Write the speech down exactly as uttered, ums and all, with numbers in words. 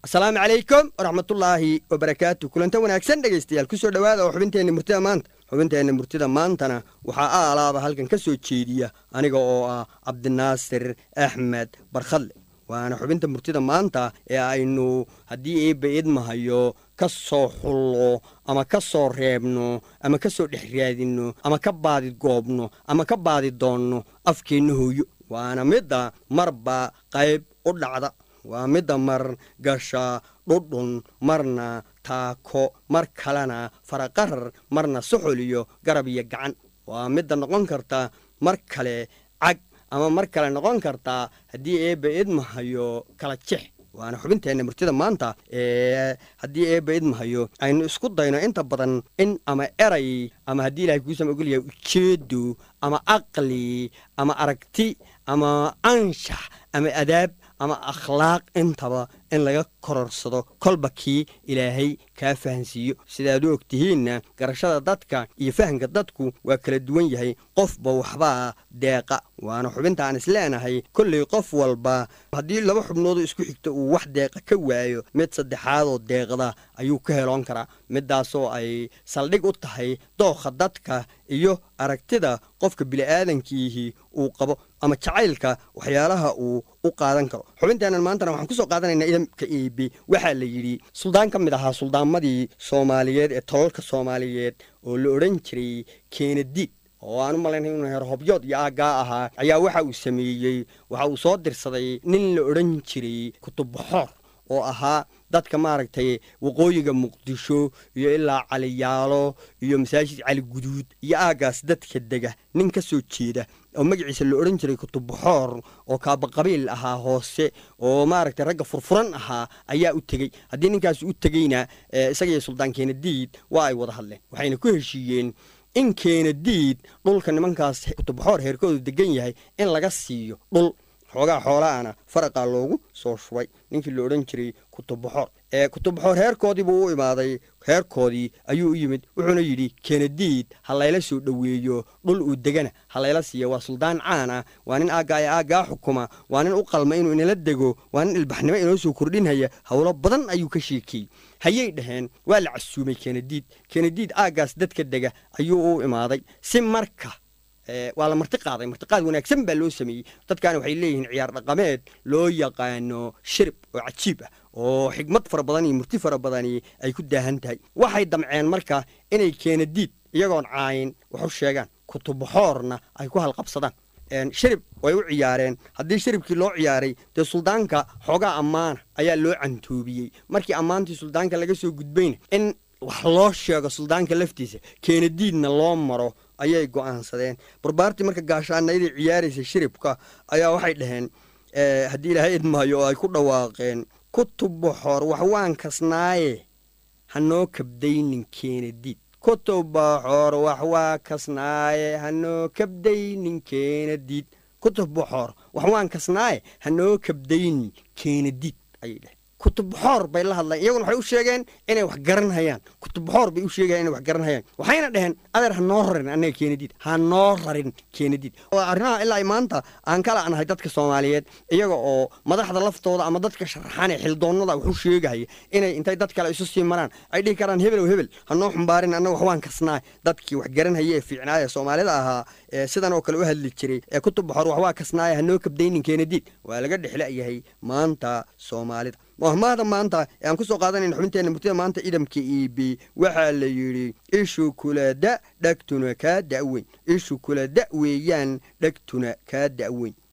السلام عليكم ورحمة الله وبركاته. كلنت وناكسن dhageystayaal ku soo dhawaada oo xubinteena murtida maanta xubinteena murtida maantana waxa aalaaba halkan ka soo jeediya aniga oo ah Cabdinaasir Axmed Barkhadle waana xubinta murtida maanta ee aynu hadii ay bayd mahayo ka soo xullo ama ka soo reebno ama ka soo dhixraadino ama ka baadi goobno ama ka baadi doonno afkeena hooyo waana midda marba qayb u dhacda waa midda mar gasha dhudhun marna taako mar kalena faraqar marna suxuliyo garab iyo gacan waa midda noqon karta mar kale cag ama mar kale noqon karta hadii ay bayd mahayo kala jeex waana xubinteena murtida maanta ee hadii ay bayd mahayo aynu isku dayno inta badan in ama eray ama hadii Ilaahay ku soo ogol yahay ujeedo ama aqli ama aragti ama anshax ama adab ama akhlaaq intaba in laga kororsado kolbaki Ilaahay ka fahansiyo sidaad u ogtihiin garashada dadka iyo fahanka dadku waa kala duwan yahay qofba waxba deeqa waana xubinta aan isleenahay kulli qof walba hadii laba xubnood isku xigto uu wax deeqa ka waayo mid saddexaad oo deeqda ayuu ka heloon karaa midaasoo ay saldhig u tahay dooqa dadka iyo aragtida qofka bini'aadankiihi uu qabo ama jacaylka waxyaalaha uu u qaadan karo xubinteena maanta waxaan ku soo qaadanaynaa idamka eebi waxa la yiri suldaan ka mid ahaa suldaamadii Soomaaliyeed ee tolalka Soomaaliyeed oo la oran jiray Kennedy oo aan u malaynay inuu heer hobyood iyo aaga ahaa ayaa waxa uu sameeyay waxa uu soo dirsaday nin la oran jiray Kutub Baxoor oo ahaa dadka maaragtay waqooyiga Muqdisho iyo ilaa Caliyaalo iyo masaajid Cali Guduud iyo aagaas dadka dega nin ka soo jeeda oo magaciisa la oran jiray Kutub Baxoor oo kaaba qabiil ahaa hoose oo maaragtay ragga furfuran ahaa ayaa u tagay hadii ninkaas u tagayna isaga iyo Suldaan Kennedy waa ay wada hadleen waxayna ku heshiiyeen in Kennedy dhulka nimankaas Kutub Baxoor heerkoodu degan yahay in laga siiyo dhul xogaa xoolaana faraqa loogu soo shubay ninkii la oran jiray Kutub Baxoor ee Kutub Baxoor heerkoodii buu u imaaday heerkoodii ayuu u yimid wuxuuna yiri Kennedy halayla soo dhaweeyo dhul uu degana halayla siiyo waa suldaan caan ah waa nin aaga aaga xukuma waa nin u qalma inuu inala dego waa nin ilbaxnimo inoo soo kordhinaya hawlo badan ayuu ka sheekay hayay dhaheen waa la casuumay Kennedy Kennedy aagaas dadka dega ayuu u imaaday si marka waa la marti qaaday martiqaad wanaagsan baa loo sameeyay dadkan waxay leeyihiin ciyaar dhaqameed loo yaqaano shirb oo cajiib ah oo xigmad fara badan iyo murti fara badan ay ku daahan tahay waxay damceen marka inay Kennedy iyagoon caayin wax u sheegaan Kutub Baxoorna ay ku halqabsadaan een shirb way u ciyaareen hadii shiribkii loo ciyaaray de suldaanka xogaa ammaan ayaa loo cantoobiyay markii ammaantii suldaanka laga soo gudbayna in wax loo sheego suldaanka laftiisa Kennedy-na loo maro ayay go'aansadeen barbaartii marka gaashaanayda ciyaaraysa shiribka ayaa waxay dhaheen ee hadii Ilaahay idmaayo ay ku dhawaaqeen Kutub Baxoor wax waan kasnaaye hanoo kabdaynin Kennedy Kutub Baxoor wax waa kasnaaye hanoo kabdaynin Kennedy Kutub Baxoor wax waan kasnaaye hanoo kabdaynin Kennedy ay dhaheen Kutub Baxoor bay la hadlayeen iyaguna waxay u sheegeen inay wax garan hayaan Kutub Baxoor bay u sheegeen inay wax garan hayaan waxayna dhaheen adeer ha noo rarin anaga Kennedy ha noo rarin Kennedy oo arrinaa ilaa maanta aan kala anahay dadka Soomaaliyeed iyaga oo madaxda laftooda ama dadka sharaxan ee xildoonada wax u sheegay inay intay dad kale isu sii maraan ay dhigi karaan hebel oo hebel ha noo xumbaarin anaga wax waan kasnaa dadkii wax garan hayay fiicnaaya Soomaalida ahaa sidan oo kale u hadli jiray ee Kutub Baxoor wax waa kasnaa ha noo kabdaynin Kennedy waa laga dhixlayahay maanta Soomaalida وهماذا مانتا يعني كسو قادنين حبنتين متى مانتا إدم كي بي وحال يري إيشو كلا دا دكتنا كاد دعوين إيشو كلا دعويان دكتنا كاد دعوين